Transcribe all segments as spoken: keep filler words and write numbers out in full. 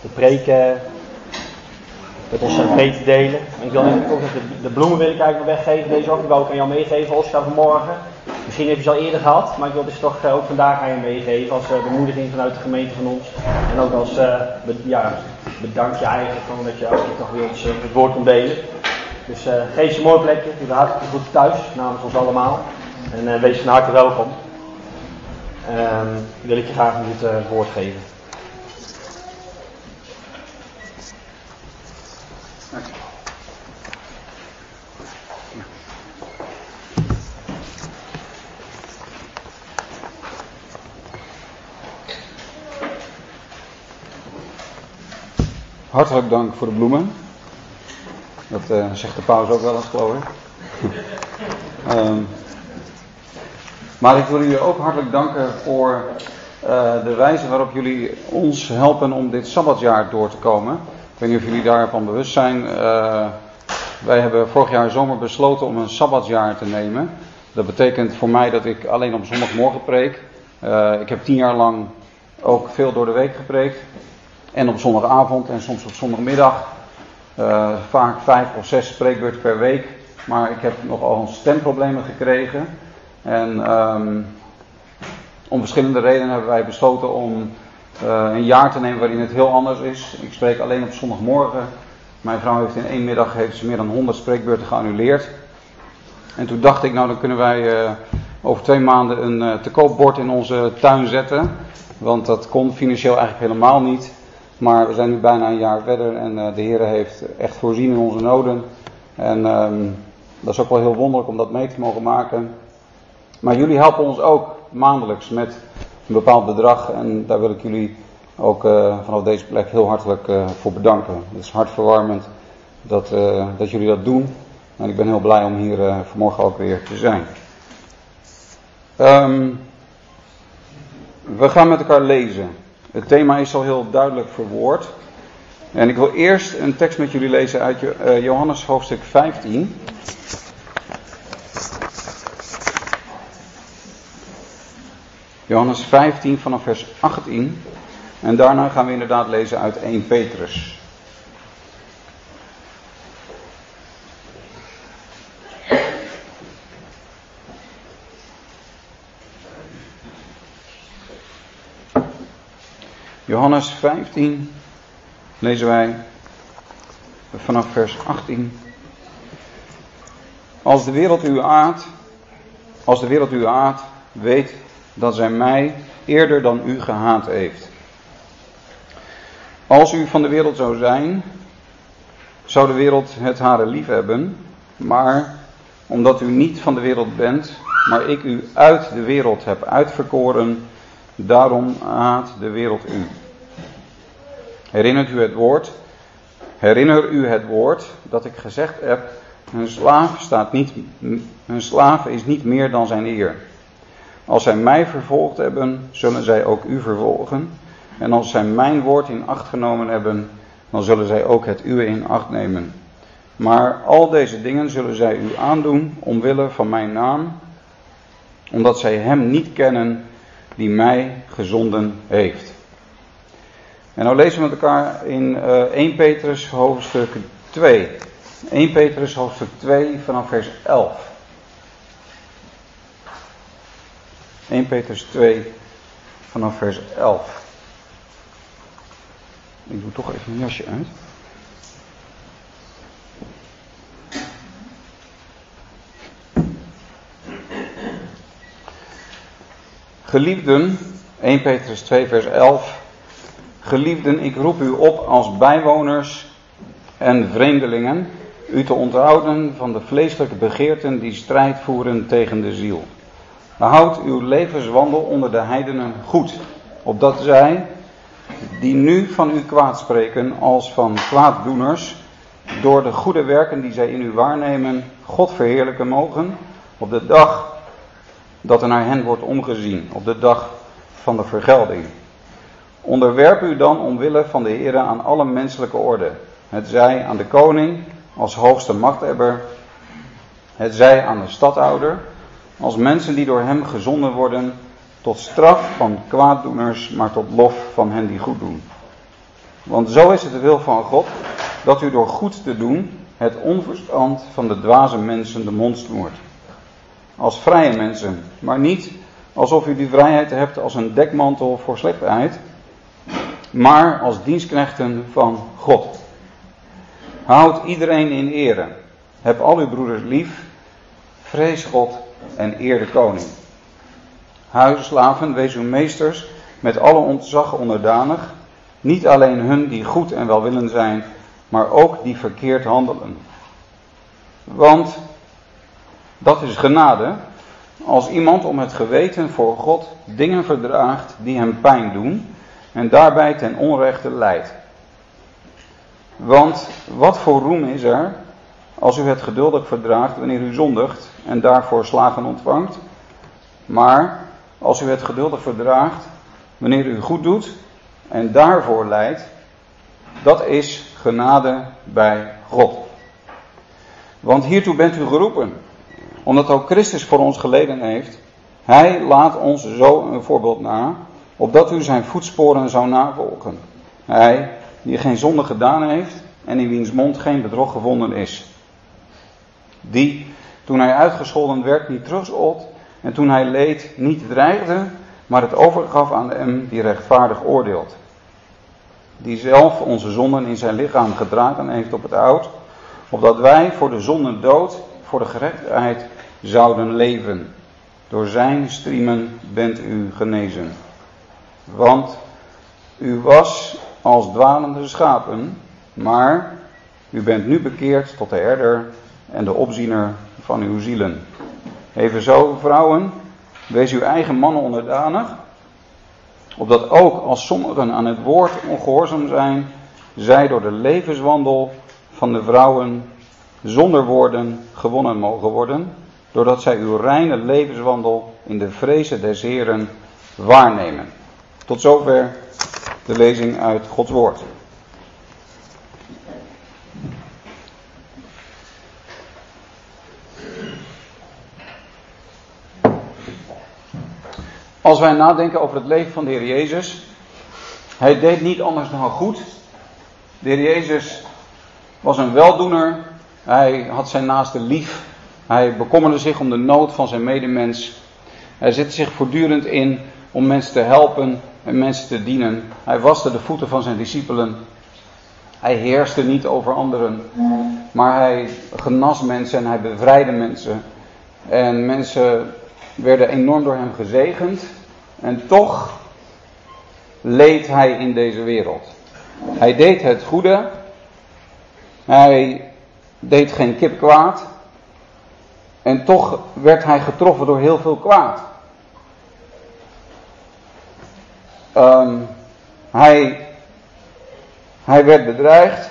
de preken met ons mee te delen. En ik wil eigenlijk ook nog de, de bloemen wil ik eigenlijk nog weggeven deze ochtend. Die wou ik aan jou meegeven, Oscar, vanmorgen. Misschien heb je ze al eerder gehad, maar ik wil dus toch uh, ook vandaag aan je meegeven als uh, bemoediging vanuit de gemeente van ons. En ook als uh, be, ja, bedankje eigenlijk van dat je ook toch weer ons uh, het woord kon delen. Dus uh, geef ze een mooi plekje, je bent hartstikke goed thuis, namens ons allemaal. En uh, wees van harte welkom. Um, wil ik je graag nu het uh, woord geven. Hartelijk dank voor de bloemen. Dat uh, zegt de paus ook wel eens, geloof ik. um, maar ik wil jullie ook hartelijk danken voor uh, de wijze waarop jullie ons helpen om dit sabbatsjaar door te komen. Ik weet niet of jullie daarvan bewust zijn. Uh, wij hebben vorig jaar zomer besloten om een sabbatsjaar te nemen. Dat betekent voor mij dat ik alleen op zondagmorgen preek. Uh, ik heb tien jaar lang ook veel door de week gepreekt. En op zondagavond en soms op zondagmiddag. Uh, vaak vijf of zes spreekbeurten per week. Maar ik heb nogal stemproblemen gekregen. En um, om verschillende redenen hebben wij besloten om uh, een jaar te nemen waarin het heel anders is. Ik spreek alleen op zondagmorgen. Mijn vrouw heeft in één middag heeft ze meer dan honderd spreekbeurten geannuleerd. En toen dacht ik, nou dan kunnen wij uh, over twee maanden een uh, te koopbord in onze tuin zetten. Want dat kon financieel eigenlijk helemaal niet. Maar we zijn nu bijna een jaar verder en uh, de Heer heeft echt voorzien in onze noden. En um, dat is ook wel heel wonderlijk om dat mee te mogen maken. Maar jullie helpen ons ook maandelijks met een bepaald bedrag. En daar wil ik jullie ook uh, vanaf deze plek heel hartelijk uh, voor bedanken. Het is hartverwarmend dat, uh, dat jullie dat doen. En ik ben heel blij om hier uh, vanmorgen ook weer te zijn. Um, we gaan met elkaar lezen. Het thema is al heel duidelijk verwoord. En ik wil eerst een tekst met jullie lezen uit Johannes hoofdstuk vijftien. Johannes vijftien vanaf vers achttien. En daarna gaan we inderdaad lezen uit eerste Petrus. Johannes vijftien lezen wij vanaf vers achttien. Als de wereld u haat, als de wereld u haat, weet dat zij mij eerder dan u gehaat heeft. Als u van de wereld zou zijn, zou de wereld het hare lief hebben, maar omdat u niet van de wereld bent, maar ik u uit de wereld heb uitverkoren, daarom haat de wereld u. Herinnert u het woord? Herinner u het woord dat ik gezegd heb, een slaaf staat niet, een slaaf is niet meer dan zijn eer. Als zij mij vervolgd hebben, zullen zij ook u vervolgen. En als zij mijn woord in acht genomen hebben, dan zullen zij ook het uwe in acht nemen. Maar al deze dingen zullen zij u aandoen omwille van mijn naam, omdat zij hem niet kennen die mij gezonden heeft. En nou lezen we met elkaar in uh, eerste Petrus hoofdstuk twee. eerste Petrus hoofdstuk twee vanaf vers elf. eerste Petrus twee vanaf vers elf. Ik doe toch even een jasje uit. Geliefden, eerste Petrus twee vers elf. Geliefden, ik roep u op als bijwoners en vreemdelingen, u te onthouden van de vleeselijke begeerten die strijd voeren tegen de ziel. Houd uw levenswandel onder de heidenen goed, opdat zij, die nu van u kwaad spreken als van kwaaddoeners, door de goede werken die zij in u waarnemen, God verheerlijken mogen, op de dag dat er naar hen wordt omgezien, op de dag van de vergelding. Onderwerp u dan omwille van de Heere aan alle menselijke orde, het zij aan de koning als hoogste machthebber, het zij aan de stadhouder, als mensen die door hem gezonden worden, tot straf van kwaaddoeners, maar tot lof van hen die goed doen. Want zo is het de wil van God, dat u door goed te doen het onverstand van de dwaze mensen de mond snoert. Als vrije mensen, maar niet alsof u die vrijheid hebt als een dekmantel voor slechtheid, maar als dienstknechten van God. Houd iedereen in ere. Heb al uw broeders lief. Vrees God en eer de koning. Huisslaven, wees uw meesters met alle ontzag onderdanig. Niet alleen hun die goed en welwillend zijn, maar ook die verkeerd handelen. Want dat is genade, als iemand om het geweten voor God dingen verdraagt die hem pijn doen en daarbij ten onrechte lijdt. Want wat voor roem is er als u het geduldig verdraagt wanneer u zondigt en daarvoor slagen ontvangt? Maar als u het geduldig verdraagt wanneer u goed doet en daarvoor lijdt, dat is genade bij God. Want hiertoe bent u geroepen, omdat ook Christus voor ons geleden heeft. Hij laat ons zo een voorbeeld na, opdat u zijn voetsporen zou navolgen. Hij die geen zonde gedaan heeft en in wiens mond geen bedrog gevonden is. Die, toen hij uitgescholden werd, niet terugschold en toen hij leed, niet dreigde, maar het overgaf aan hem die rechtvaardig oordeelt. Die zelf onze zonden in zijn lichaam gedragen heeft op het oud, opdat wij voor de zonde dood, voor de gerechtigheid zouden leven. Door zijn striemen bent u genezen. Want u was als dwalende schapen, maar u bent nu bekeerd tot de herder en de opziener van uw zielen. Evenzo, vrouwen, wees uw eigen mannen onderdanig, opdat ook als sommigen aan het woord ongehoorzaam zijn, zij door de levenswandel van de vrouwen zonder woorden gewonnen mogen worden, doordat zij uw reine levenswandel in de vreze des Heren waarnemen. Tot zover de lezing uit Gods woord. Als wij nadenken over het leven van de Heer Jezus, hij deed niet anders dan goed. De Heer Jezus was een weldoener, hij had zijn naaste lief, hij bekommerde zich om de nood van zijn medemens. Hij zette zich voortdurend in om mensen te helpen en mensen te dienen. Hij waste de voeten van zijn discipelen. Hij heerste niet over anderen, maar hij genas mensen en hij bevrijdde mensen. En mensen werden enorm door hem gezegend. En toch leed hij in deze wereld. Hij deed het goede. Hij deed geen kip kwaad. En toch werd hij getroffen door heel veel kwaad. Um, hij, hij werd bedreigd.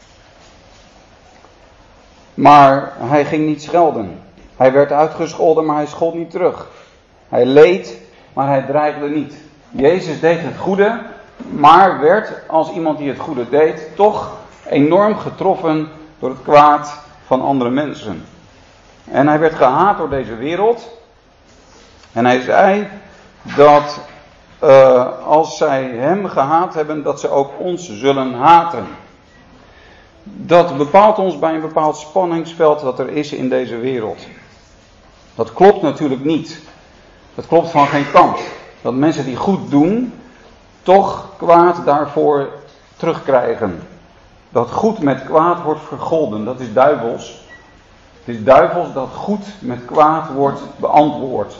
Maar hij ging niet schelden. Hij werd uitgescholden, maar hij schold niet terug. Hij leed, maar hij dreigde niet. Jezus deed het goede, maar werd als iemand die het goede deed toch enorm getroffen door het kwaad van andere mensen. En hij werd gehaat door deze wereld. En hij zei dat uh, als zij hem gehaat hebben, dat ze ook ons zullen haten. Dat bepaalt ons bij een bepaald spanningsveld dat er is in deze wereld. Dat klopt natuurlijk niet. Dat klopt van geen kant. Dat mensen die goed doen, toch kwaad daarvoor terugkrijgen. Dat goed met kwaad wordt vergolden, dat is duivels. Het is duivels dat goed met kwaad wordt beantwoord.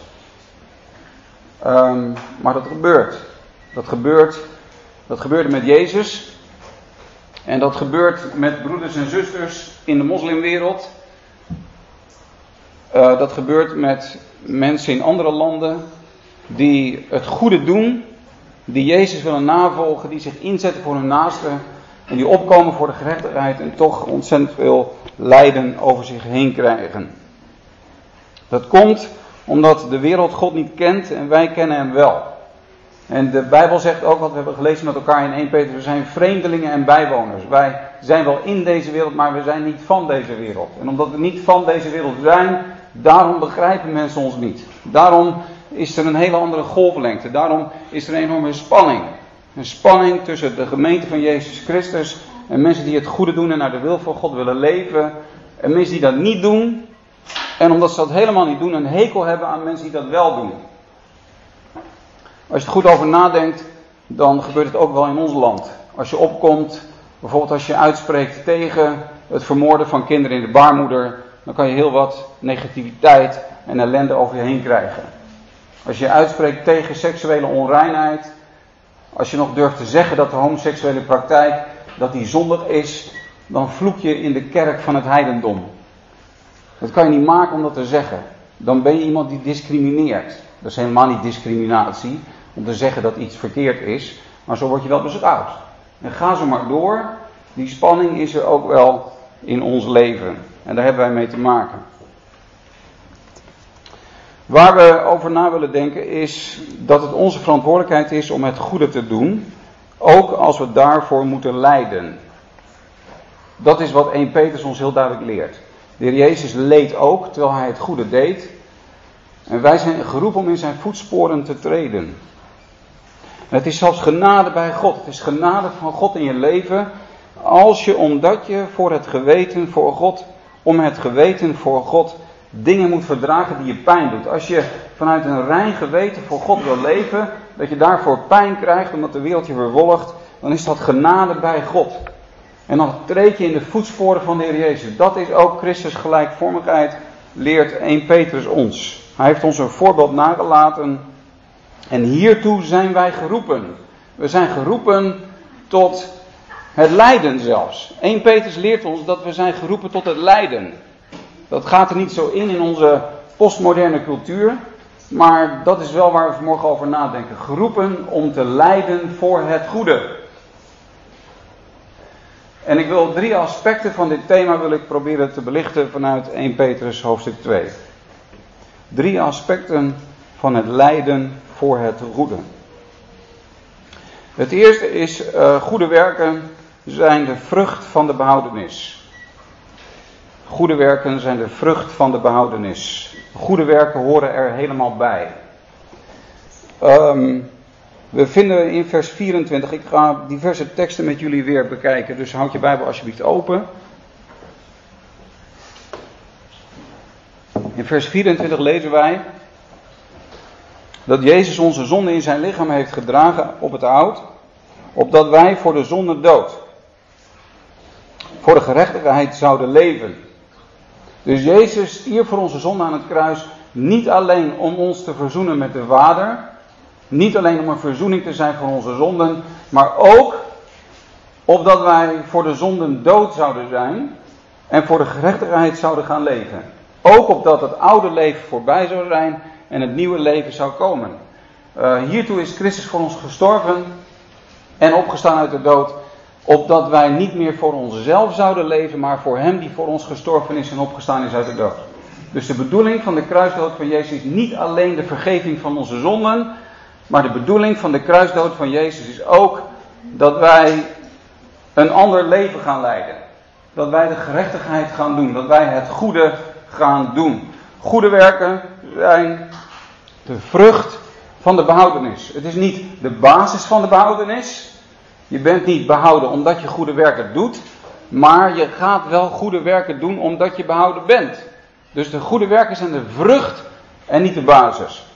Um, maar dat gebeurt. Dat gebeurt. Dat gebeurde met Jezus. En dat gebeurt met broeders en zusters in de moslimwereld. Uh, dat gebeurt met mensen in andere landen die het goede doen, die Jezus willen navolgen, die zich inzetten voor hun naasten en die opkomen voor de gerechtigheid en toch ontzettend veel lijden over zich heen krijgen. Dat komt omdat de wereld God niet kent en wij kennen hem wel. En de Bijbel zegt ook, wat we hebben gelezen met elkaar in Eerste Petrus, we zijn vreemdelingen en bijwoners. Wij zijn wel in deze wereld, maar we zijn niet van deze wereld. En omdat we niet van deze wereld zijn, daarom begrijpen mensen ons niet. Daarom is er een hele andere golflengte. Daarom is er een enorme spanning. Een spanning tussen de gemeente van Jezus Christus en mensen die het goede doen en naar de wil van God willen leven. En mensen die dat niet doen. En omdat ze dat helemaal niet doen, een hekel hebben aan mensen die dat wel doen. Als je er goed over nadenkt, dan gebeurt het ook wel in ons land. Als je opkomt, bijvoorbeeld als je uitspreekt tegen het vermoorden van kinderen in de baarmoeder, dan kan je heel wat negativiteit en ellende over je heen krijgen. Als je uitspreekt tegen seksuele onreinheid, als je nog durft te zeggen dat de homoseksuele praktijk, dat die zondig is, dan vloek je in de kerk van het heidendom. Dat kan je niet maken om dat te zeggen. Dan ben je iemand die discrimineert. Dat is helemaal niet discriminatie, om te zeggen dat iets verkeerd is, maar zo word je wel beschouwd. En ga zo maar door, die spanning is er ook wel in ons leven. En daar hebben wij mee te maken. Waar we over na willen denken is dat het onze verantwoordelijkheid is om het goede te doen, ook als we daarvoor moeten lijden. Dat is wat Eerste Petrus ons heel duidelijk leert. De Heer Jezus leed ook terwijl hij het goede deed. En wij zijn geroepen om in zijn voetsporen te treden. En het is zelfs genade bij God. Het is genade van God in je leven. Als je, omdat je voor het geweten voor God, om het geweten voor God, dingen moet verdragen die je pijn doet. Als je vanuit een rein geweten voor God wil leven, dat je daarvoor pijn krijgt omdat de wereld je vervolgt, dan is dat genade bij God. En dan treed je in de voetsporen van de Heer Jezus. Dat is ook Christus gelijkvormigheid, leert Eerste Petrus ons. Hij heeft ons een voorbeeld nagelaten. En hiertoe zijn wij geroepen. We zijn geroepen tot het lijden zelfs. Eerste Petrus leert ons dat we zijn geroepen tot het lijden. Dat gaat er niet zo in in onze postmoderne cultuur. Maar dat is wel waar we vanmorgen over nadenken. Geroepen om te lijden voor het goede. En ik wil drie aspecten van dit thema wil ik proberen te belichten vanuit Eerste Petrus hoofdstuk twee. Drie aspecten van het lijden voor het goede. Het eerste is, uh, goede werken zijn de vrucht van de behoudenis. Goede werken zijn de vrucht van de behoudenis. Goede werken horen er helemaal bij. Um, we vinden in vers vierentwintig, ik ga diverse teksten met jullie weer bekijken, dus houd je Bijbel alsjeblieft open. In vers vierentwintig lezen wij dat Jezus onze zonde in zijn lichaam heeft gedragen op het hout, opdat wij voor de zonde dood, voor de gerechtigheid zouden leven. Dus Jezus stierf voor onze zonde aan het kruis, niet alleen om ons te verzoenen met de Vader, niet alleen om een verzoening te zijn voor onze zonden, maar ook opdat wij voor de zonden dood zouden zijn en voor de gerechtigheid zouden gaan leven. Ook opdat het oude leven voorbij zou zijn en het nieuwe leven zou komen. Uh, hiertoe is Christus voor ons gestorven en opgestaan uit de dood, opdat wij niet meer voor onszelf zouden leven, maar voor hem die voor ons gestorven is en opgestaan is uit de dood. Dus de bedoeling van de kruisdood van Jezus is niet alleen de vergeving van onze zonden, maar de bedoeling van de kruisdood van Jezus is ook dat wij een ander leven gaan leiden. Dat wij de gerechtigheid gaan doen, dat wij het goede gaan doen. Goede werken zijn de vrucht van de behoudenis. Het is niet de basis van de behoudenis. Je bent niet behouden omdat je goede werken doet, maar je gaat wel goede werken doen omdat je behouden bent. Dus de goede werken zijn de vrucht en niet de basis.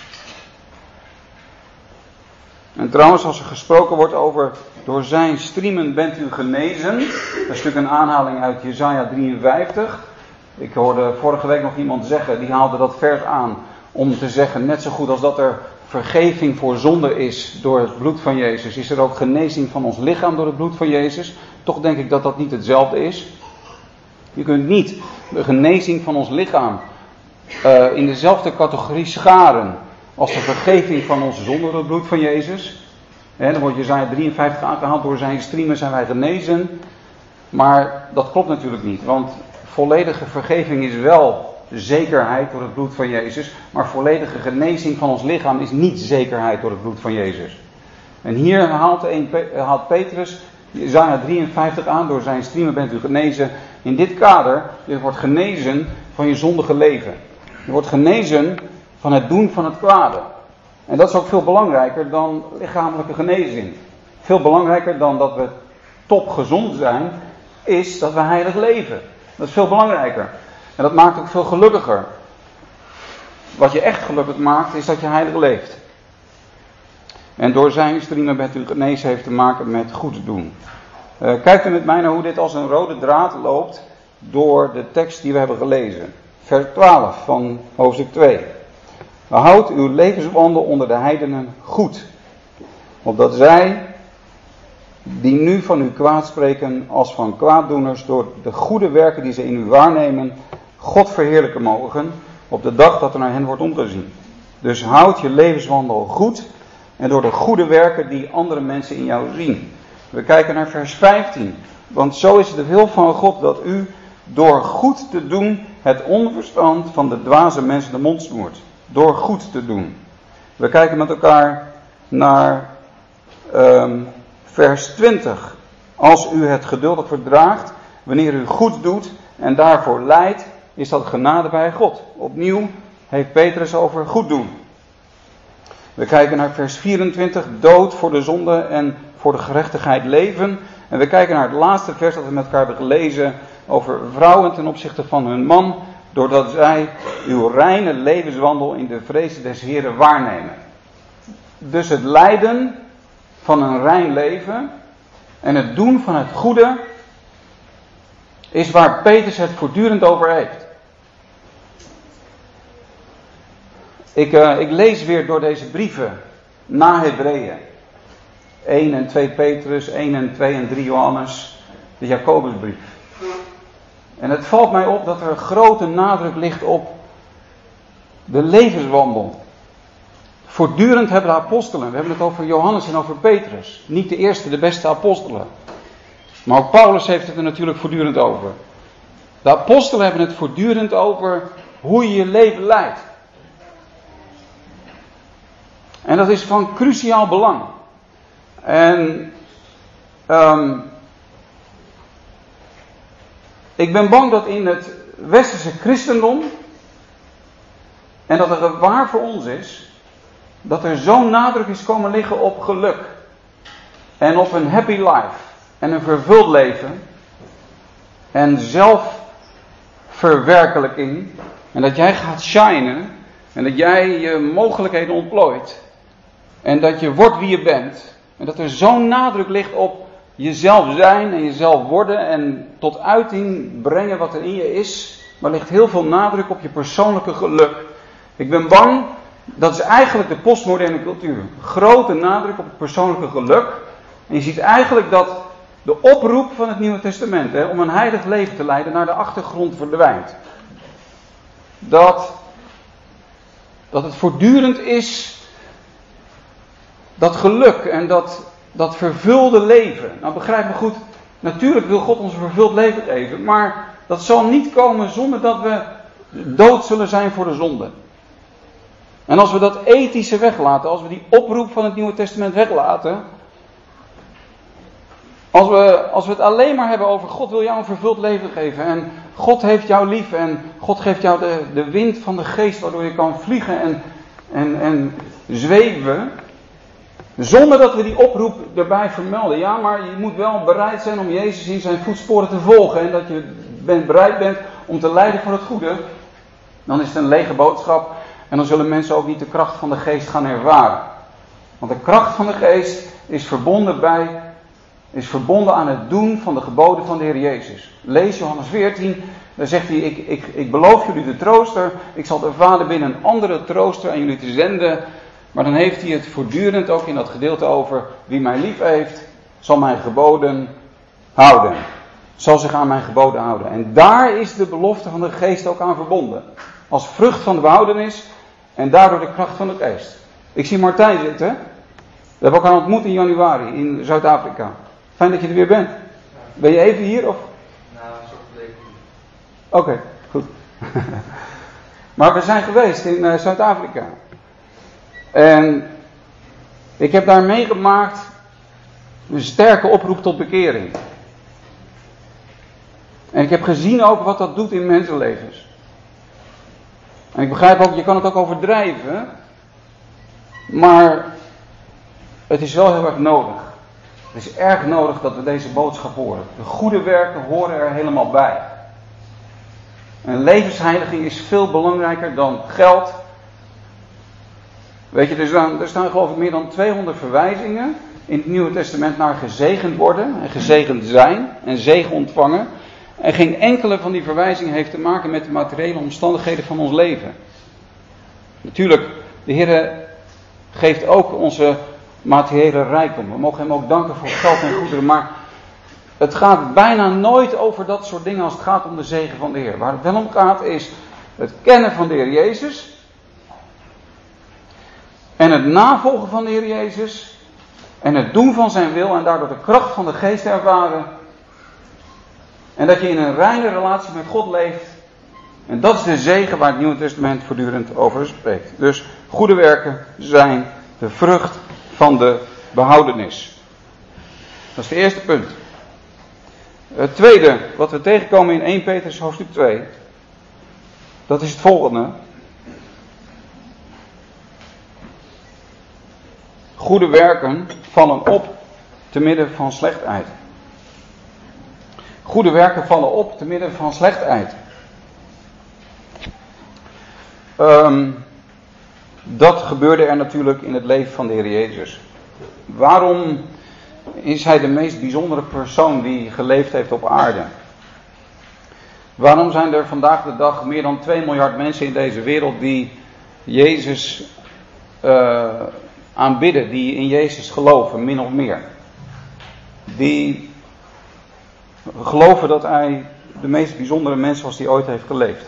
En trouwens, als er gesproken wordt over door zijn striemen bent u genezen, dat is natuurlijk een aanhaling uit Jesaja drieënvijftig. Ik hoorde vorige week nog iemand zeggen, die haalde dat vers aan om te zeggen, net zo goed als dat er vergeving voor zonde is door het bloed van Jezus, is er ook genezing van ons lichaam door het bloed van Jezus. Toch denk ik dat dat niet hetzelfde is. Je kunt niet de genezing van ons lichaam uh, in dezelfde categorie scharen als de vergeving van onze zonde door het bloed van Jezus. He, dan wordt Jesaja drieënvijftig aangehaald, door zijn striemen zijn wij genezen. Maar dat klopt natuurlijk niet, want volledige vergeving is wel zekerheid door het bloed van Jezus, maar volledige genezing van ons lichaam is niet zekerheid door het bloed van Jezus. En hier haalt, een, haalt Petrus Jesaja drieënvijftig aan, door zijn striemen bent u genezen. In dit kader, je wordt genezen van je zondige leven. Je wordt genezen van het doen van het kwade. En dat is ook veel belangrijker dan lichamelijke genezing. veel belangrijker dan dat we topgezond zijn, is dat we heilig leven. Dat is veel belangrijker. En dat maakt ook veel gelukkiger. Wat je echt gelukkig maakt, is dat je heilig leeft. En door zijn striemen bent u genezen heeft te maken met goed doen. Uh, kijkt u met mij naar hoe dit als een rode draad loopt door de tekst die we hebben gelezen. Vers twaalf van hoofdstuk twee. Houd uw levenswandel onder de heidenen goed. Opdat zij, die nu van u kwaad spreken als van kwaaddoeners, door de goede werken die ze in u waarnemen, God verheerlijken mogen, op de dag dat er naar hen wordt omgezien. Dus houd je levenswandel goed en door de goede werken die andere mensen in jou zien. We kijken naar vers vijftien. Want zo is het de wil van God dat u door goed te doen het onverstand van de dwaze mensen de mond snoert. Door goed te doen. We kijken met elkaar naar um, vers twintig. Als u het geduldig verdraagt, wanneer u goed doet en daarvoor lijdt, is dat genade bij God. Opnieuw heeft Petrus over goed doen. We kijken naar vers vierentwintig. Dood voor de zonde en voor de gerechtigheid leven. En we kijken naar het laatste vers dat we met elkaar hebben gelezen over vrouwen ten opzichte van hun man, doordat zij uw reine levenswandel in de vrezen des Heren waarnemen. Dus het lijden van een rein leven en het doen van het goede is waar Petrus het voortdurend over heeft. Ik, uh, ik lees weer door deze brieven na Hebreeën. één en twee Petrus, één en twee en drie Johannes, de Jacobusbrief. En het valt mij op dat er grote nadruk ligt op de levenswandel. Voortdurend hebben de apostelen, we hebben het over Johannes en over Petrus. Niet de eerste, de beste apostelen. Maar ook Paulus heeft het er natuurlijk voortdurend over. De apostelen hebben het voortdurend over hoe je je leven leidt. En dat is van cruciaal belang. En um, ik ben bang dat in het westerse christendom, en dat het waar voor ons is, dat er zo'n nadruk is komen liggen op geluk. En op een happy life. En een vervuld leven. En zelfverwerkelijking. En dat jij gaat shinen. En dat jij je mogelijkheden ontplooit. En dat je wordt wie je bent. En dat er zo'n nadruk ligt op jezelf zijn en jezelf worden. En tot uiting brengen wat er in je is. Maar er ligt heel veel nadruk op je persoonlijke geluk. Ik ben bang, dat is eigenlijk de postmoderne cultuur. Grote nadruk op het persoonlijke geluk. En je ziet eigenlijk dat de oproep van het Nieuwe Testament, hè, om een heilig leven te leiden, naar de achtergrond verdwijnt. Dat, dat het voortdurend is, dat geluk en dat, dat vervulde leven. Nou, begrijp me goed, natuurlijk wil God ons een vervuld leven geven, maar dat zal niet komen zonder dat we dood zullen zijn voor de zonde. En als we dat ethische weglaten, als we die oproep van het Nieuwe Testament weglaten, als we, als we het alleen maar hebben over God wil jou een vervuld leven geven en God heeft jou lief en God geeft jou de, de wind van de geest waardoor je kan vliegen en, en, en zweven, zonder dat we die oproep erbij vermelden. Ja, maar je moet wel bereid zijn om Jezus in zijn voetsporen te volgen en dat je bent, bereid bent om te lijden voor het goede, dan is het een lege boodschap. En dan zullen mensen ook niet de kracht van de geest gaan ervaren. Want de kracht van de geest is verbonden bij, is verbonden aan het doen van de geboden van de Heer Jezus. Lees Johannes veertien, daar zegt hij, ik, ik, ik beloof jullie de trooster, ik zal de Vader binnen een andere trooster aan jullie te zenden. Maar dan heeft hij het voortdurend ook in dat gedeelte over, wie mij lief heeft, zal mijn geboden houden. Zal zich aan mijn geboden houden. En daar is de belofte van de geest ook aan verbonden. Als vrucht van de behoudenis en daardoor de kracht van de geest. Ik zie Martijn zitten. We hebben elkaar ontmoet in januari in Zuid-Afrika. Fijn dat je er weer bent. Ben je even hier of? Nou, zo verleden. Oké, okay, goed. Maar we zijn geweest in uh, Zuid-Afrika. En ik heb daar meegemaakt een sterke oproep tot bekering. En ik heb gezien ook wat dat doet in mensenlevens. En ik begrijp ook, je kan het ook overdrijven. Maar het is wel heel erg nodig. Het is erg nodig dat we deze boodschap horen. De goede werken horen er helemaal bij. En levensheiliging is veel belangrijker dan geld. Weet je, er staan, er staan geloof ik meer dan tweehonderd verwijzingen in het Nieuwe Testament naar gezegend worden en gezegend zijn en zegen ontvangen. En geen enkele van die verwijzingen heeft te maken met de materiële omstandigheden van ons leven. Natuurlijk, de Heer geeft ook onze materiële rijkdom. We mogen hem ook danken voor geld en goederen, maar het gaat bijna nooit over dat soort dingen als het gaat om de zegen van de Heer. Waar het wel om gaat is het kennen van de Heer Jezus en het navolgen van de Heer Jezus en het doen van zijn wil en daardoor de kracht van de geest ervaren. En dat je in een reine relatie met God leeft. En dat is de zegen waar het Nieuwe Testament voortdurend over spreekt. Dus goede werken zijn de vrucht van de behoudenis. Dat is het eerste punt. Het tweede wat we tegenkomen in Eerste Petrus hoofdstuk twee. Dat is het volgende. Goede werken vallen op te midden van slechtheid. Goede werken vallen op te midden van slechtheid. Um, dat gebeurde er natuurlijk in het leven van de Heer Jezus. Waarom is hij de meest bijzondere persoon die geleefd heeft op aarde? Waarom zijn er vandaag de dag meer dan twee miljard mensen in deze wereld die Jezus uh, aanbidden, die in Jezus geloven, min of meer? Die geloven dat hij de meest bijzondere mens was die ooit heeft geleefd.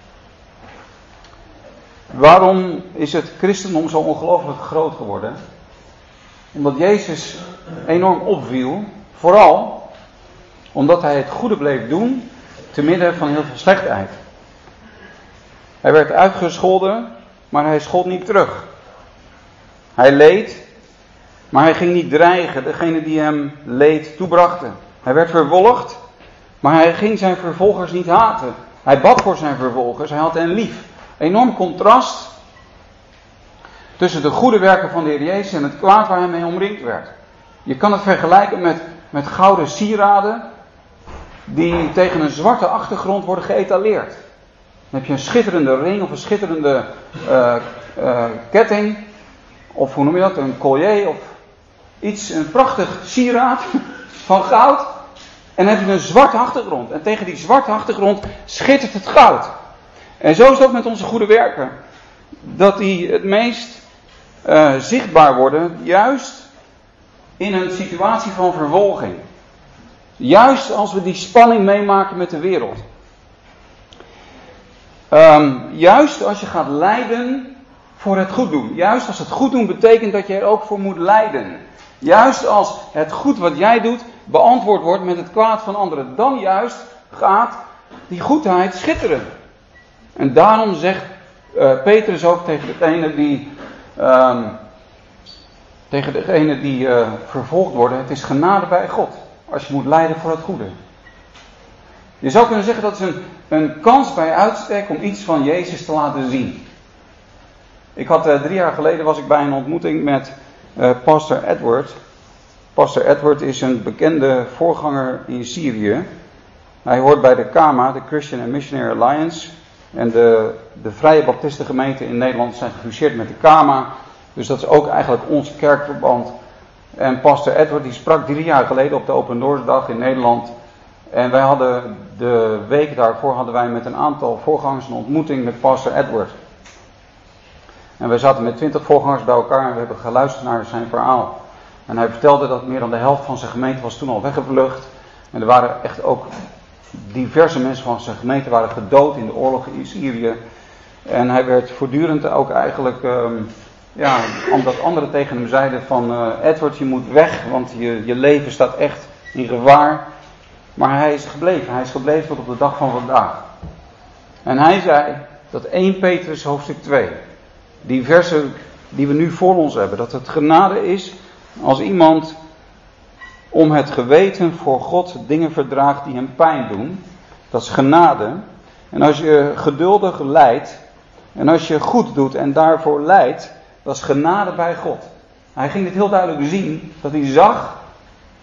Waarom is het christendom zo ongelooflijk groot geworden? Omdat Jezus enorm opviel, vooral omdat hij het goede bleef doen te midden van heel veel slechtheid. Hij werd uitgescholden, maar hij schold niet terug. Hij leed, maar hij ging niet dreigen degene die hem leed toebrachten. Hij werd vervolgd, maar hij ging zijn vervolgers niet haten. Hij bad voor zijn vervolgers, hij had hen lief. Enorm contrast tussen de goede werken van de Heer Jezus en het kwaad waar hij mee omringd werd. Je kan het vergelijken met, met gouden sieraden die tegen een zwarte achtergrond worden geëtaleerd. Dan heb je een schitterende ring of een schitterende uh, uh, ketting, of hoe noem je dat, een collier of iets, een prachtig sieraad van goud. En dan heb je een zwarte achtergrond. En tegen die zwarte achtergrond schittert het goud. En zo is het ook met onze goede werken. Dat die het meest uh, zichtbaar worden, juist in een situatie van vervolging. Juist als we die spanning meemaken met de wereld. Um, juist als je gaat lijden voor het goed doen. Juist als het goed doen betekent dat je er ook voor moet lijden. Juist als het goed wat jij doet beantwoord wordt met het kwaad van anderen. Dan juist gaat die goedheid schitteren. En daarom zegt uh, Petrus ook tegen degene die, um, tegen degene die uh, vervolgd worden: het is genade bij God. Als je moet lijden voor het goede. Je zou kunnen zeggen dat is een, een kans bij uitstek om iets van Jezus te laten zien. Ik had uh, drie jaar geleden was ik bij een ontmoeting met uh, pastor Edward. Pastor Edward is een bekende voorganger in Syrië. Hij hoort bij de K A M A, de Christian and Missionary Alliance. En de, de Vrije Baptistengemeenten in Nederland zijn gefuseerd met de K A M A. Dus dat is ook eigenlijk ons kerkverband. En pastor Edward die sprak drie jaar geleden op de Open Doors Dag in Nederland. En wij hadden de week daarvoor hadden wij met een aantal voorgangers een ontmoeting met pastor Edward. En wij zaten met twintig voorgangers bij elkaar en we hebben geluisterd naar zijn verhaal. En hij vertelde dat meer dan de helft van zijn gemeente was toen al weggevlucht. En er waren echt ook diverse mensen van zijn gemeente waren gedood in de oorlog in Syrië. En hij werd voortdurend ook eigenlijk, um, ja, omdat anderen tegen hem zeiden van uh, Edward, je moet weg, want je, je leven staat echt in gevaar. Maar hij is gebleven, hij is gebleven tot op de dag van vandaag. En hij zei dat Eerste Petrus hoofdstuk twee, die versen die we nu voor ons hebben, dat het genade is als iemand om het geweten voor God dingen verdraagt die hem pijn doen. Dat is genade. En als je geduldig lijdt, en als je goed doet en daarvoor lijdt, dat is genade bij God. Hij ging dit heel duidelijk zien, dat hij zag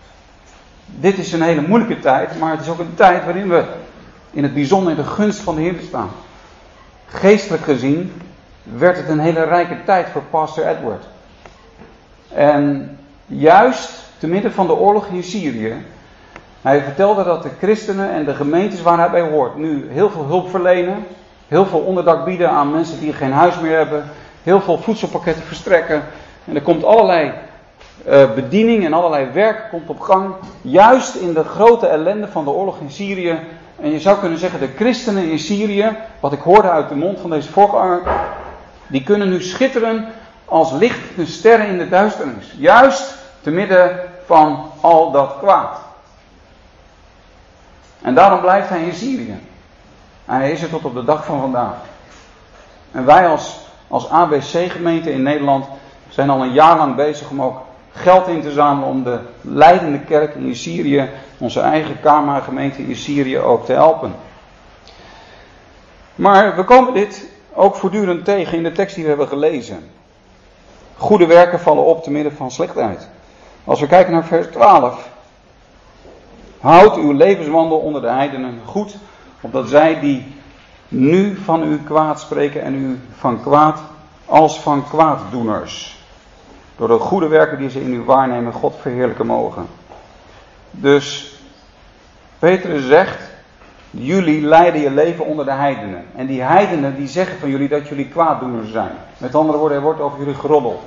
dit is een hele moeilijke tijd, maar het is ook een tijd waarin we in het bijzonder in de gunst van de Heer staan. Geestelijk gezien werd het een hele rijke tijd voor pastor Edward. En juist te midden van de oorlog in Syrië, hij vertelde dat de christenen en de gemeentes waar hij bij hoort nu heel veel hulp verlenen, heel veel onderdak bieden aan mensen die geen huis meer hebben, heel veel voedselpakketten verstrekken. En er komt allerlei uh, bediening en allerlei werk komt op gang, juist in de grote ellende van de oorlog in Syrië. En je zou kunnen zeggen, de christenen in Syrië, wat ik hoorde uit de mond van deze voorganger, die kunnen nu schitteren als lichtende sterren in de duisternis. Juist te midden van al dat kwaad. En daarom blijft hij in Syrië. En hij is er tot op de dag van vandaag. En wij als, als A B C-gemeente in Nederland zijn al een jaar lang bezig om ook geld in te zamelen om de leidende kerk in Syrië, onze eigen Karma-gemeente in Syrië ook te helpen. Maar we komen dit ook voortdurend tegen in de tekst die we hebben gelezen. Goede werken vallen op te midden van slechtheid. Als we kijken naar vers twaalf. Houd uw levenswandel onder de heidenen goed, opdat zij die nu van u kwaad spreken en u van kwaad als van kwaaddoeners, door de goede werken die ze in u waarnemen, God verheerlijken mogen. Dus Petrus zegt, jullie leiden je leven onder de heidenen. En die heidenen die zeggen van jullie dat jullie kwaaddoeners zijn. Met andere woorden, er wordt over jullie geroddeld.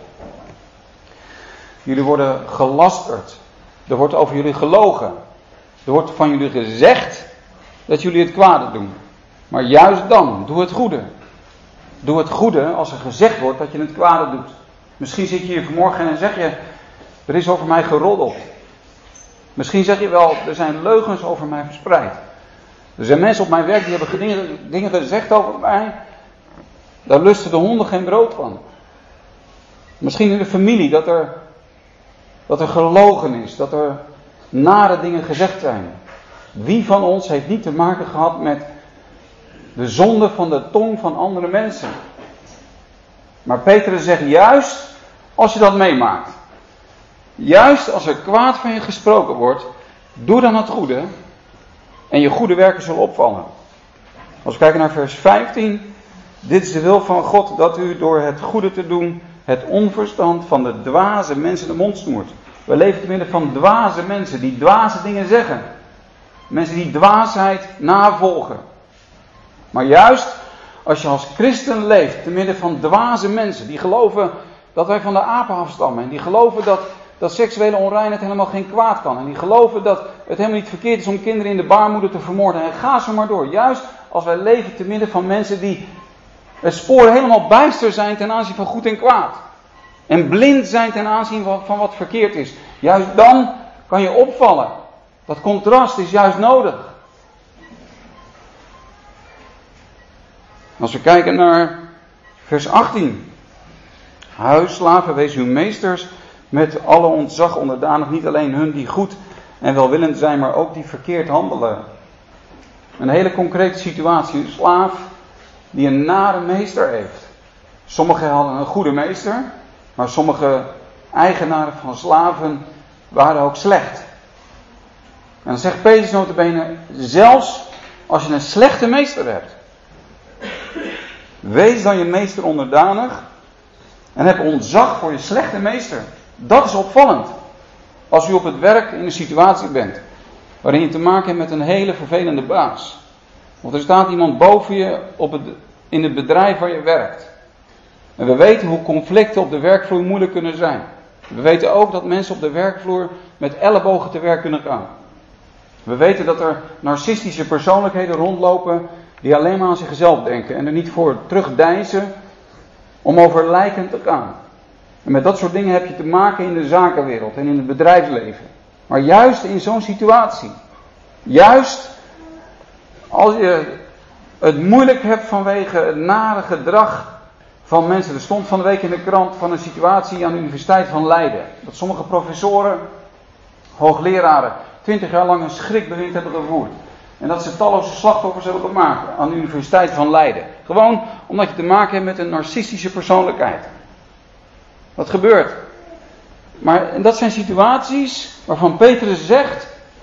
Jullie worden gelasterd. Er wordt over jullie gelogen. Er wordt van jullie gezegd dat jullie het kwade doen. Maar juist dan, doe het goede. Doe het goede als er gezegd wordt dat je het kwade doet. Misschien zit je hier vanmorgen en zeg je, er is over mij geroddeld. Misschien zeg je wel, er zijn leugens over mij verspreid. Er zijn mensen op mijn werk die hebben dingen, dingen gezegd over mij. Daar lusten de honden geen brood van. Misschien in de familie dat er, dat er gelogen is. Dat er nare dingen gezegd zijn. Wie van ons heeft niet te maken gehad met de zonde van de tong van andere mensen? Maar Petrus zegt, juist als je dat meemaakt. Juist als er kwaad van je gesproken wordt. Doe dan het goede. En je goede werken zullen opvallen. Als we kijken naar vers vijftien. Dit is de wil van God, dat u door het goede te doen het onverstand van de dwaze mensen de mond snoert. We leven te midden van dwaze mensen die dwaze dingen zeggen. Mensen die dwaasheid navolgen. Maar juist als je als christen leeft te midden van dwaze mensen die geloven dat wij van de apen afstammen. En die geloven dat, dat seksuele onreinheid helemaal geen kwaad kan. En die geloven dat het helemaal niet verkeerd is om kinderen in de baarmoeder te vermoorden. En ga zo maar door. Juist als wij leven te midden van mensen die het spoor helemaal bijster zijn ten aanzien van goed en kwaad. En blind zijn ten aanzien van, van wat verkeerd is. Juist dan kan je opvallen. Dat contrast is juist nodig. Als we kijken naar vers achttien. Huisslaven, wees uw meesters met alle ontzag onderdanig. Niet alleen hun die goed en welwillend zijn, maar ook die verkeerd handelen. Een hele concrete situatie. Een slaaf die een nare meester heeft. Sommigen hadden een goede meester, maar sommige eigenaren van slaven waren ook slecht. En dan zegt Petrus nota bene, zelfs als je een slechte meester hebt, wees dan je meester onderdanig en heb ontzag voor je slechte meester. Dat is opvallend. Als u op het werk in een situatie bent waarin je te maken hebt met een hele vervelende baas. Want er staat iemand boven je op het, in het bedrijf waar je werkt. En we weten hoe conflicten op de werkvloer moeilijk kunnen zijn. We weten ook dat mensen op de werkvloer met ellebogen te werk kunnen gaan. We weten dat er narcistische persoonlijkheden rondlopen die alleen maar aan zichzelf denken en er niet voor terugdeinzen om over lijken te gaan. En met dat soort dingen heb je te maken in de zakenwereld en in het bedrijfsleven. Maar juist in zo'n situatie, juist als je het moeilijk hebt vanwege het nare gedrag van mensen. Er stond van de week in de krant van een situatie aan de Universiteit van Leiden. Dat sommige professoren, hoogleraren, twintig jaar lang een schrikbewind hebben gevoerd. En dat ze talloze slachtoffers hebben gemaakt aan de Universiteit van Leiden. Gewoon omdat je te maken hebt met een narcistische persoonlijkheid. Wat gebeurt? Maar dat zijn situaties waarvan Petrus zegt,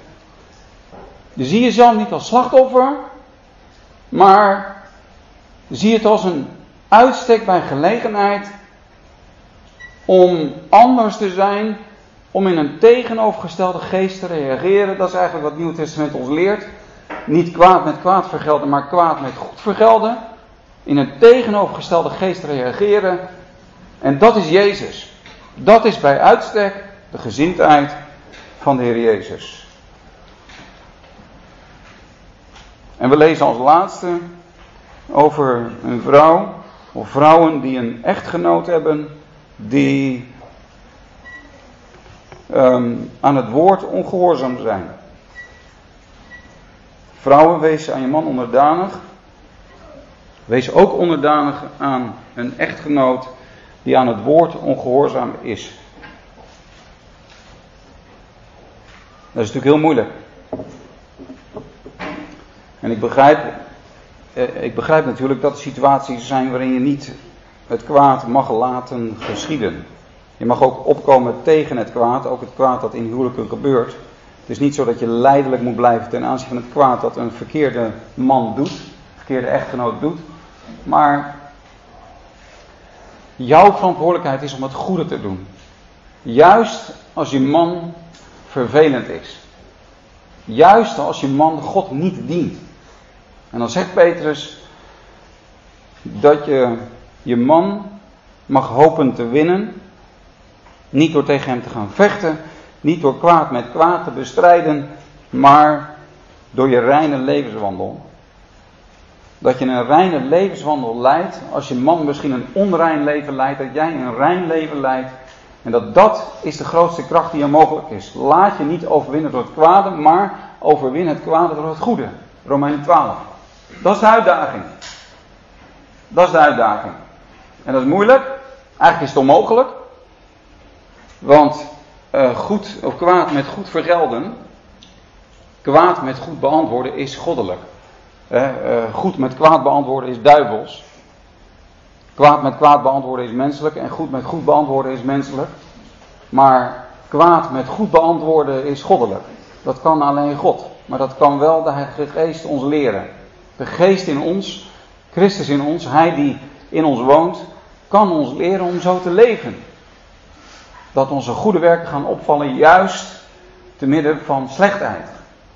Dus zie jezelf niet als slachtoffer, maar zie het als een uitstek bij gelegenheid om anders te zijn, om in een tegenovergestelde geest te reageren. Dat is eigenlijk wat het Nieuwe Testament ons leert. Niet kwaad met kwaad vergelden, maar kwaad met goed vergelden. In een tegenovergestelde geest reageren. En dat is Jezus. Dat is bij uitstek de gezindheid van de Heer Jezus. En we lezen als laatste over een vrouw, of vrouwen die een echtgenoot hebben, die um, aan het woord ongehoorzaam zijn. Vrouwen, wees aan je man onderdanig. Wees ook onderdanig aan een echtgenoot die aan het woord ongehoorzaam is. Dat is natuurlijk heel moeilijk. En ik begrijp, eh, ik begrijp natuurlijk dat er situaties zijn waarin je niet het kwaad mag laten geschieden. Je mag ook opkomen tegen het kwaad, ook het kwaad dat in huwelijken gebeurt. Het is niet zo dat je lijdelijk moet blijven ten aanzien van het kwaad dat een verkeerde man doet, een verkeerde echtgenoot doet. Maar jouw verantwoordelijkheid is om het goede te doen. Juist als je man vervelend is. Juist als je man God niet dient. En dan zegt Petrus dat je je man mag hopen te winnen. Niet door tegen hem te gaan vechten. Niet door kwaad met kwaad te bestrijden. Maar door je reine levenswandel. Dat je een reine levenswandel leidt. Als je man misschien een onrein leven leidt. Dat jij een rein leven leidt. En dat dat is de grootste kracht die er mogelijk is. Laat je niet overwinnen door het kwade. Maar overwin het kwade door het goede. Romeinen twaalf. Dat is de uitdaging. Dat is de uitdaging. En dat is moeilijk. Eigenlijk is het onmogelijk. Want uh, goed of kwaad met goed vergelden. Kwaad met goed beantwoorden is goddelijk. Uh, uh, goed met kwaad beantwoorden is duivels. Kwaad met kwaad beantwoorden is menselijk. En goed met goed beantwoorden is menselijk. Maar kwaad met goed beantwoorden is goddelijk. Dat kan alleen God. Maar dat kan wel de Heilige Geest ons leren. De Geest in ons, Christus in ons, Hij die in ons woont, kan ons leren om zo te leven. Dat onze goede werken gaan opvallen juist te midden van slechtheid.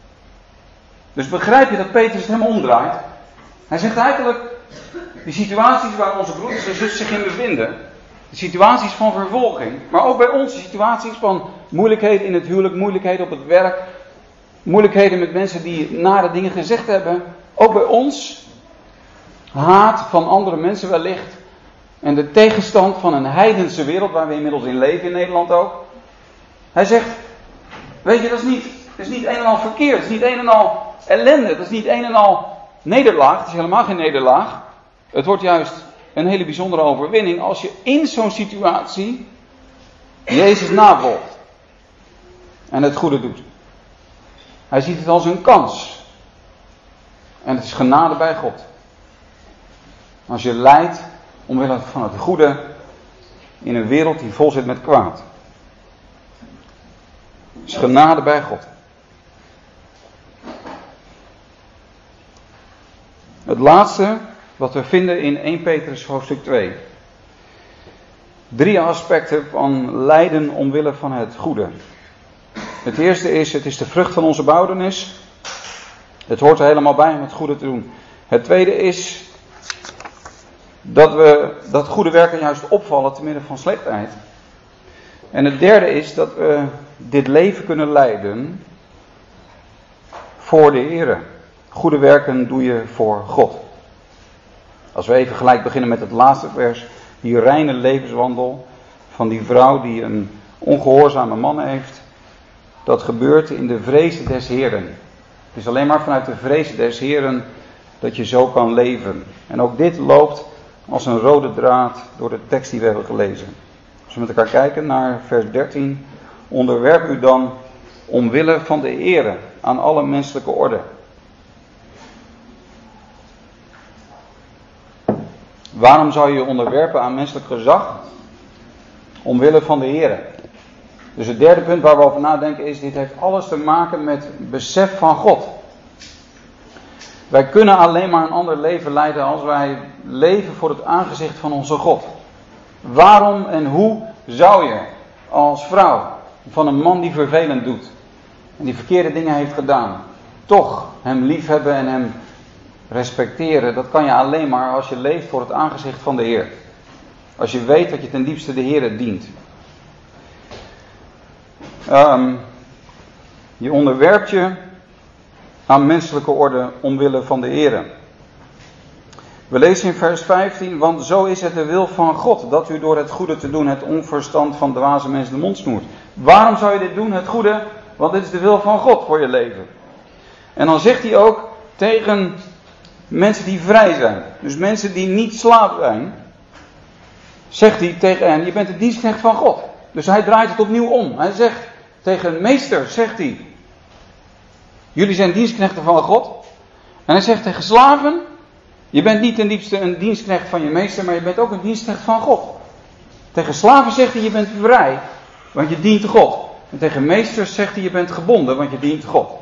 Dus begrijp je dat Petrus het helemaal omdraait? Hij zegt eigenlijk, die situaties waar onze broeders en zusters zich in bevinden, de situaties van vervolging, maar ook bij ons situaties van moeilijkheden in het huwelijk, moeilijkheden op het werk, moeilijkheden met mensen die nare dingen gezegd hebben, ook bij ons, haat van andere mensen wellicht, en de tegenstand van een heidense wereld waar we inmiddels in leven in Nederland ook. Hij zegt, weet je, dat is niet, dat is niet een en al verkeerd, dat is niet een en al ellende, dat is niet een en al nederlaag, het is helemaal geen nederlaag. Het wordt juist een hele bijzondere overwinning als je in zo'n situatie Jezus navolgt en het goede doet. Hij ziet het als een kans. En het is genade bij God. Als je lijdt omwille van het goede in een wereld die vol zit met kwaad. Het is genade bij God. Het laatste wat we vinden in eerste Petrus hoofdstuk twee. Drie aspecten van lijden omwille van het goede. Het eerste is, het is de vrucht van onze boudenis. Het hoort er helemaal bij om het goede te doen. Het tweede is dat we dat goede werken juist opvallen te midden van slechtheid. En het derde is dat we dit leven kunnen leiden voor de Here. Goede werken doe je voor God. Als we even gelijk beginnen met het laatste vers. Die reine levenswandel van die vrouw die een ongehoorzame man heeft. Dat gebeurt in de vrezen des Heeren. Het is alleen maar vanuit de vrezen des Heeren dat je zo kan leven. En ook dit loopt als een rode draad door de tekst die we hebben gelezen. Als we met elkaar kijken naar vers dertien. Onderwerp u dan omwille van de Here aan alle menselijke orde. Waarom zou je je onderwerpen aan menselijk gezag? Omwille van de Here. Dus het derde punt waar we over nadenken is, dit heeft alles te maken met besef van God. Wij kunnen alleen maar een ander leven leiden als wij leven voor het aangezicht van onze God. Waarom en hoe zou je als vrouw van een man die vervelend doet en die verkeerde dingen heeft gedaan, toch hem liefhebben en hem respecteren? Dat kan je alleen maar als je leeft voor het aangezicht van de Heer. Als je weet dat je ten diepste de Heer dient. Um, je onderwerpt je aan menselijke orde omwille van de Heer. We lezen in vers vijftien, want zo is het de wil van God, dat u door het goede te doen het onverstand van dwaze mensen de mond snoert. Waarom zou je dit doen, het goede? Want dit is de wil van God voor je leven. En dan zegt hij ook tegen mensen die vrij zijn, dus mensen die niet slaaf zijn, zegt hij tegen hen, je bent de dienstknecht van God. Dus hij draait het opnieuw om. Hij zegt tegen meester, zegt hij, jullie zijn dienstknechten van God. En hij zegt tegen slaven, je bent niet ten diepste een dienstknecht van je meester, maar je bent ook een dienstknecht van God. Tegen slaven zegt hij, je bent vrij, want je dient God. En tegen meesters zegt hij, je bent gebonden, want je dient God.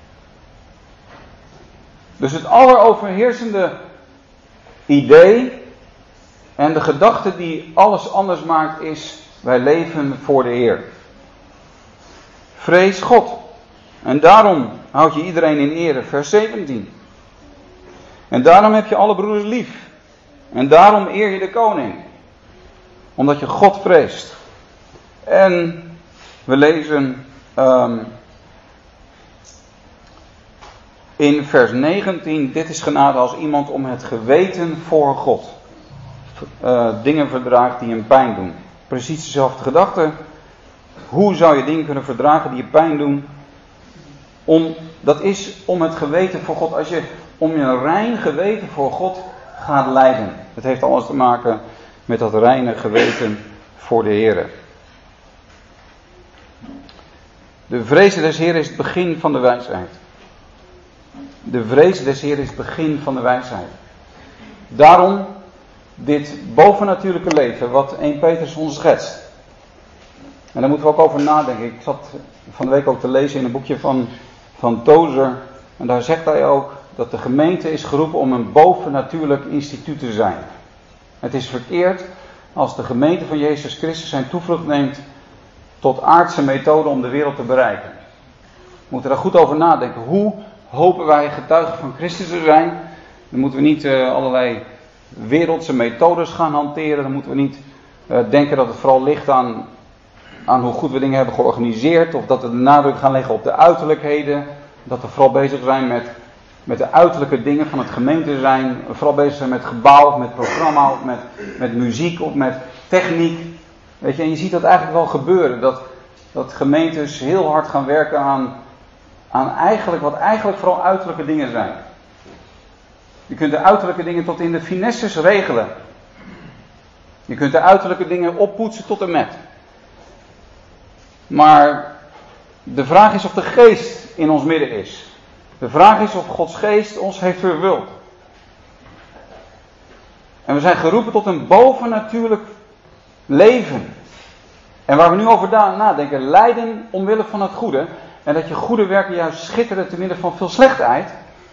Dus het alleroverheersende idee en de gedachte die alles anders maakt is, wij leven voor de Heer. Vrees God. En daarom houd je iedereen in ere. Vers zeventien. En daarom heb je alle broeders lief. En daarom eer je de koning. Omdat je God vreest. En we lezen um, in vers negentien. Dit is genade als iemand om het geweten voor God uh, dingen verdraagt die hem pijn doen. Precies dezelfde gedachte. Hoe zou je dingen kunnen verdragen die je pijn doen? Om, dat is om het geweten voor God. Als je om je rein geweten voor God gaat lijden. Het heeft alles te maken met dat reine geweten voor de Heer. De vrees des Heeren is het begin van de wijsheid. De vrees des Heeren is het begin van de wijsheid. Daarom dit bovennatuurlijke leven wat Eerste Petrus ons schetst. En daar moeten we ook over nadenken. Ik zat van de week ook te lezen in een boekje van, van Tozer. En daar zegt hij ook dat de gemeente is geroepen om een bovennatuurlijk instituut te zijn. Het is verkeerd als de gemeente van Jezus Christus zijn toevlucht neemt tot aardse methoden om de wereld te bereiken. We moeten daar goed over nadenken. Hoe hopen wij getuigen van Christus te zijn? Dan moeten we niet uh, allerlei wereldse methodes gaan hanteren. Dan moeten we niet uh, denken dat het vooral ligt aan, aan hoe goed we dingen hebben georganiseerd. Of dat we de nadruk gaan leggen op de uiterlijkheden. Dat we vooral bezig zijn met, met de uiterlijke dingen van het gemeente zijn. Vooral bezig zijn met gebouw, of met programma, of met, met muziek, of met techniek. Weet je, en je ziet dat eigenlijk wel gebeuren. Dat, dat gemeentes heel hard gaan werken aan, aan eigenlijk wat eigenlijk vooral uiterlijke dingen zijn. Je kunt de uiterlijke dingen tot in de finesses regelen. Je kunt de uiterlijke dingen oppoetsen tot en met. Maar de vraag is of de geest in ons midden is. De vraag is of Gods geest ons heeft vervuld. En we zijn geroepen tot een bovennatuurlijk leven. En waar we nu over nadenken, lijden omwille van het goede. En dat je goede werken juist schitteren te midden van veel slechtheid.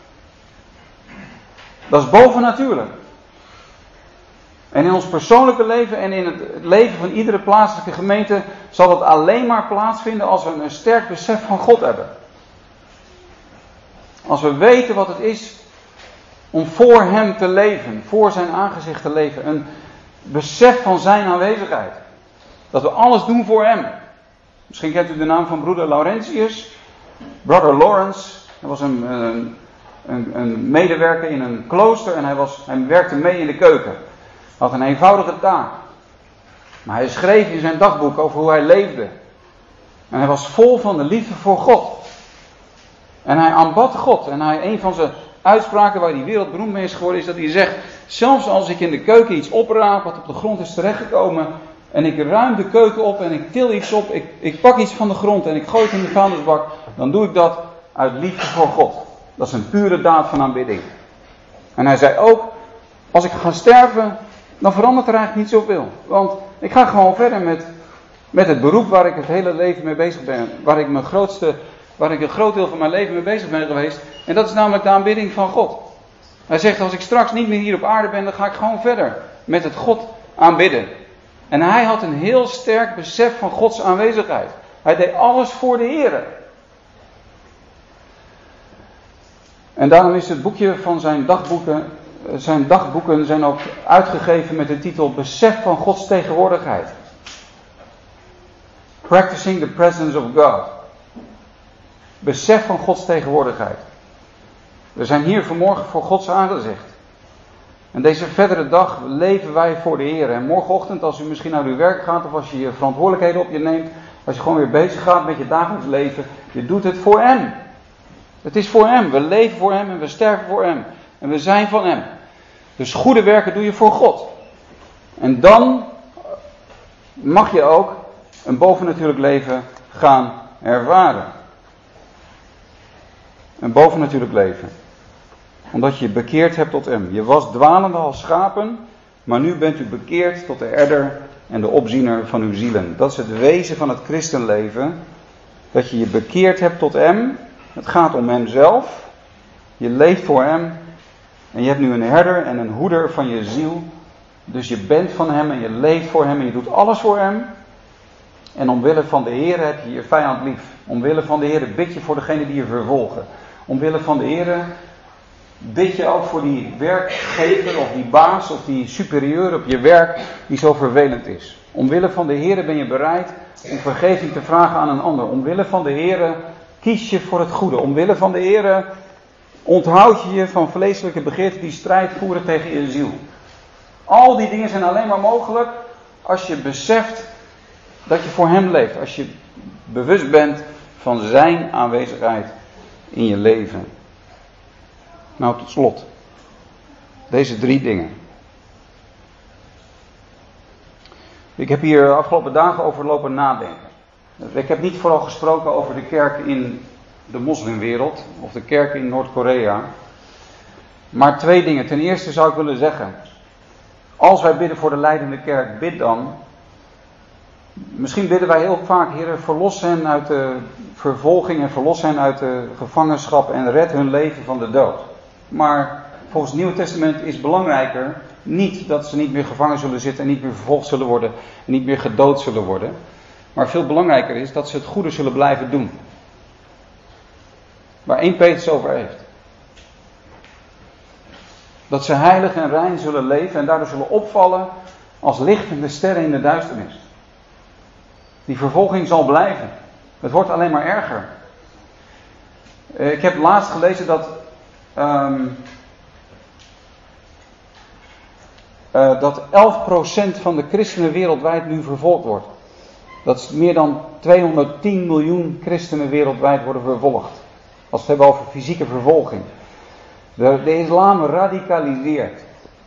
Dat is bovennatuurlijk. En in ons persoonlijke leven en in het leven van iedere plaatselijke gemeente zal dat alleen maar plaatsvinden als we een sterk besef van God hebben. Als we weten wat het is om voor Hem te leven, voor Zijn aangezicht te leven. Een besef van Zijn aanwezigheid. Dat we alles doen voor Hem. Misschien kent u de naam van broeder Laurentius. Brother Lawrence. Hij was een, een, een, een medewerker in een klooster en hij, was, hij werkte mee in de keuken. Hij had een eenvoudige taak. Maar hij schreef in zijn dagboek over hoe hij leefde. En hij was vol van de liefde voor God. En hij aanbad God. En hij, een van zijn uitspraken waar hij wereldberoemd mee is geworden is dat hij zegt: zelfs als ik in de keuken iets opraap wat op de grond is terechtgekomen. En ik ruim de keuken op en ik til iets op. Ik, ik pak iets van de grond en ik gooi het in de vuilnisbak. Dan doe ik dat uit liefde voor God. Dat is een pure daad van aanbidding. En hij zei ook: als ik ga sterven, dan verandert er eigenlijk niet zoveel. Want ik ga gewoon verder met, met het beroep waar ik het hele leven mee bezig ben. Waar ik, mijn grootste, waar ik een groot deel van mijn leven mee bezig ben geweest. En dat is namelijk de aanbidding van God. Hij zegt, als ik straks niet meer hier op aarde ben, dan ga ik gewoon verder met het God aanbidden. En hij had een heel sterk besef van Gods aanwezigheid. Hij deed alles voor de Heer. En daarom is het boekje van zijn dagboeken, zijn dagboeken zijn ook uitgegeven met de titel Besef van Gods tegenwoordigheid. Practicing the presence of God. Besef van Gods tegenwoordigheid. We zijn hier vanmorgen voor Gods aangezicht. En deze verdere dag leven wij voor de Heer. En morgenochtend als u misschien naar uw werk gaat of als je je verantwoordelijkheden op je neemt. Als je gewoon weer bezig gaat met je dagelijks leven. Je doet het voor Hem. Het is voor Hem. We leven voor Hem en we sterven voor Hem. En we zijn van Hem. Dus goede werken doe je voor God. En dan mag je ook een bovennatuurlijk leven gaan ervaren. Een bovennatuurlijk leven. Omdat je je bekeerd hebt tot Hem. Je was dwalende als schapen, maar nu bent u bekeerd tot de herder en de opziener van uw zielen. Dat is het wezen van het christenleven. Dat je je bekeerd hebt tot Hem. Het gaat om Hem zelf. Je leeft voor Hem. En je hebt nu een herder en een hoeder van je ziel. Dus je bent van Hem en je leeft voor Hem en je doet alles voor Hem. En omwille van de Heer heb je je vijand lief. Omwille van de Heer bid je voor degene die je vervolgen. Omwille van de Heer bid je ook voor die werkgever of die baas of die superieur op je werk die zo vervelend is. Omwille van de Heer ben je bereid om vergeving te vragen aan een ander. Omwille van de Heer kies je voor het goede. Omwille van de Heer onthoud je je van vleeselijke begeerten die strijd voeren tegen je ziel. Al die dingen zijn alleen maar mogelijk als je beseft dat je voor Hem leeft. Als je bewust bent van Zijn aanwezigheid in je leven. Nou, tot slot. Deze drie dingen. Ik heb hier de afgelopen dagen over lopen nadenken. Ik heb niet vooral gesproken over de kerk in de moslimwereld. Of de kerk in Noord-Korea. Maar twee dingen. Ten eerste zou ik willen zeggen. Als wij bidden voor de leidende kerk, bid dan. Misschien bidden wij heel vaak, Heer, verlos hen uit de vervolging en verlos hen uit de gevangenschap en red hun leven van de dood. Maar volgens het Nieuwe Testament is belangrijker niet dat ze niet meer gevangen zullen zitten en niet meer vervolgd zullen worden en niet meer gedood zullen worden. Maar veel belangrijker is dat ze het goede zullen blijven doen. Waar één Petrus over heeft. Dat ze heilig en rein zullen leven en daardoor zullen opvallen als lichtende sterren in de duisternis. Die vervolging zal blijven. Het wordt alleen maar erger. Ik heb laatst gelezen dat um, uh, dat elf procent van de christenen wereldwijd nu vervolgd wordt. Dat is meer dan tweehonderdtien miljoen christenen wereldwijd worden vervolgd. Als we het hebben over fysieke vervolging. De, de islam radicaliseert.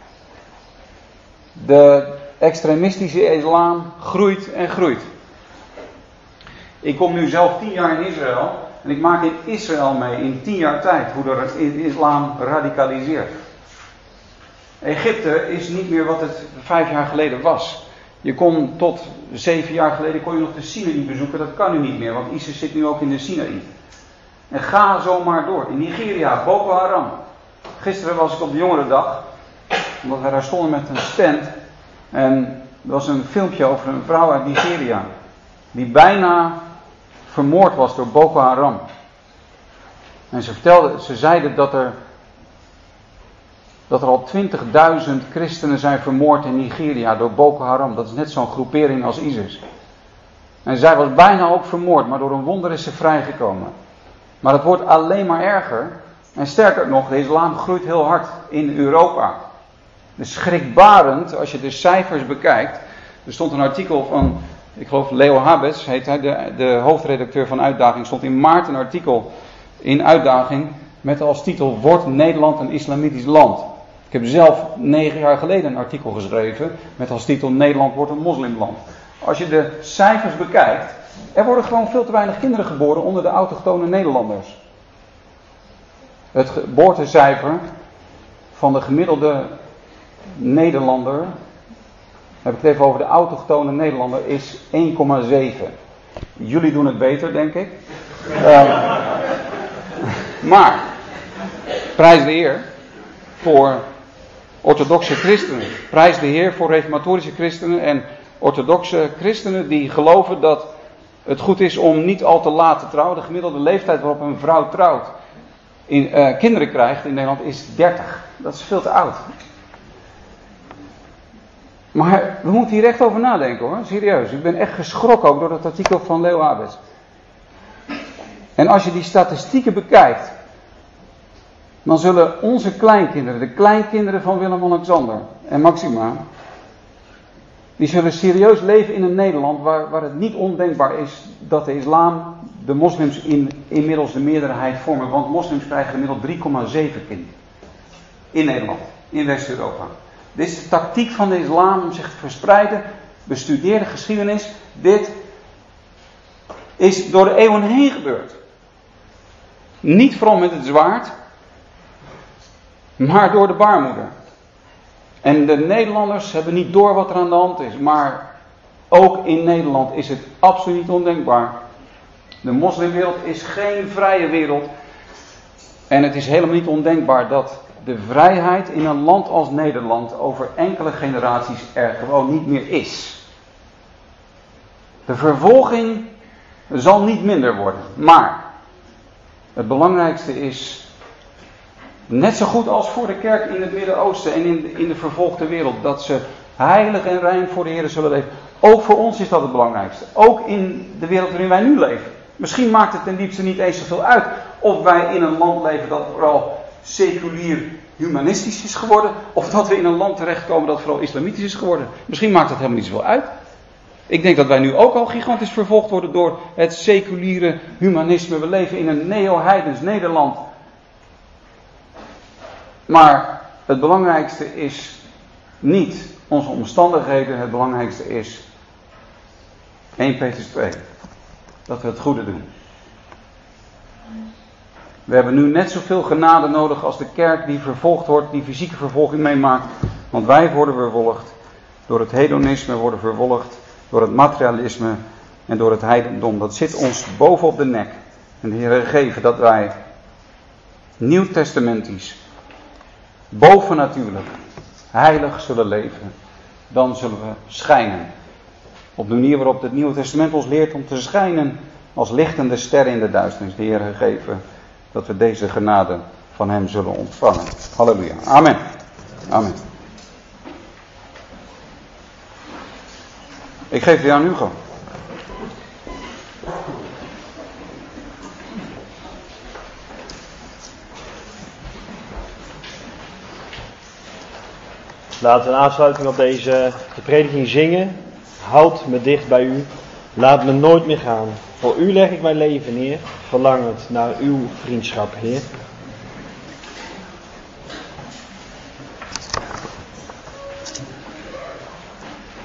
De extremistische islam groeit en groeit. Ik kom nu zelf tien jaar in Israël. En ik maak in Israël mee in tien jaar tijd hoe de islam radicaliseert. Egypte is niet meer wat het vijf jaar geleden was. Je kon tot zeven jaar geleden kon je nog de Sinaï bezoeken. Dat kan nu niet meer, want ISIS zit nu ook in de Sinaï. En ga zo maar door. In Nigeria, Boko Haram. Gisteren was ik op de jongerendag. Omdat wij daar stonden met een stand. En er was een filmpje over een vrouw uit Nigeria. Die bijna vermoord was door Boko Haram. En ze vertelde, ze zeiden dat er, dat er al twintigduizend christenen zijn vermoord in Nigeria door Boko Haram. Dat is net zo'n groepering als ISIS. En zij was bijna ook vermoord, maar door een wonder is ze vrijgekomen. Maar het wordt alleen maar erger. En sterker nog, de islam groeit heel hard in Europa. Dus schrikbarend, als je de cijfers bekijkt. Er stond een artikel van, ik geloof Leo Habes, heet hij, de, de hoofdredacteur van Uitdaging, stond in maart een artikel in Uitdaging met als titel: Wordt Nederland een islamitisch land? Ik heb zelf negen jaar geleden een artikel geschreven met als titel: Nederland wordt een moslimland. Als je de cijfers bekijkt, er worden gewoon veel te weinig kinderen geboren onder de autochtone Nederlanders. Het geboortecijfer van de gemiddelde Nederlander, heb ik het even over de autochtone Nederlander, is één komma zeven. Jullie doen het beter, denk ik. Uh, maar, prijs de Heer. voor orthodoxe christenen. Prijs de Heer voor reformatorische christenen en orthodoxe christenen die geloven dat het goed is om niet al te laat te trouwen. De gemiddelde leeftijd waarop een vrouw trouwt, in, uh, kinderen krijgt in Nederland is dertig. Dat is veel te oud. Maar we moeten hier echt over nadenken hoor, serieus. Ik ben echt geschrokken ook door dat artikel van Leo Abes. En als je die statistieken bekijkt, dan zullen onze kleinkinderen, de kleinkinderen van Willem-Alexander en Maxima, die zullen serieus leven in een Nederland waar, waar het niet ondenkbaar is dat de islam, de moslims in, inmiddels de meerderheid vormen. Want moslims krijgen gemiddeld drie komma zeven kinderen. In Nederland, in West-Europa. Dit is de tactiek van de islam om zich te verspreiden. Bestudeer de geschiedenis. Dit is door de eeuwen heen gebeurd. Niet vooral met het zwaard, maar door de baarmoeder. En de Nederlanders hebben niet door wat er aan de hand is. Maar ook in Nederland is het absoluut niet ondenkbaar. De moslimwereld is geen vrije wereld. En het is helemaal niet ondenkbaar dat de vrijheid in een land als Nederland over enkele generaties er gewoon niet meer is. De vervolging zal niet minder worden. Maar het belangrijkste is, net zo goed als voor de kerk in het Midden-Oosten en in de, in de vervolgde wereld, dat ze heilig en rein voor de Heer zullen leven. Ook voor ons is dat het belangrijkste. Ook in de wereld waarin wij nu leven. Misschien maakt het ten diepste niet eens zoveel uit of wij in een land leven dat vooral seculier humanistisch is geworden, of dat we in een land terechtkomen dat vooral islamitisch is geworden. Misschien maakt dat helemaal niet zoveel uit. Ik denk dat wij nu ook al gigantisch vervolgd worden door het seculiere humanisme. We leven in een neo-heidens Nederland. Maar het belangrijkste is niet onze omstandigheden. Het belangrijkste is Eerste Petrus twee. Dat we het goede doen. We hebben nu net zoveel genade nodig als de kerk die vervolgd wordt, die fysieke vervolging meemaakt. Want wij worden vervolgd door het hedonisme, worden vervolgd door het materialisme en door het heidendom. Dat zit ons bovenop de nek. En de Heer gegeven dat wij nieuwtestamentisch, bovennatuurlijk, heilig zullen leven. Dan zullen we schijnen. Op de manier waarop het Nieuwe Testament ons leert om te schijnen als lichtende sterren in de duisternis. De Heer gegeven dat we deze genade van Hem zullen ontvangen. Halleluja. Amen. Amen. Ik geef het aan Hugo. Laten we in aansluiting op deze de prediking zingen. Houd me dicht bij u. Laat me nooit meer gaan. Voor u leg ik mijn leven neer. Verlangend naar uw vriendschap, Heer.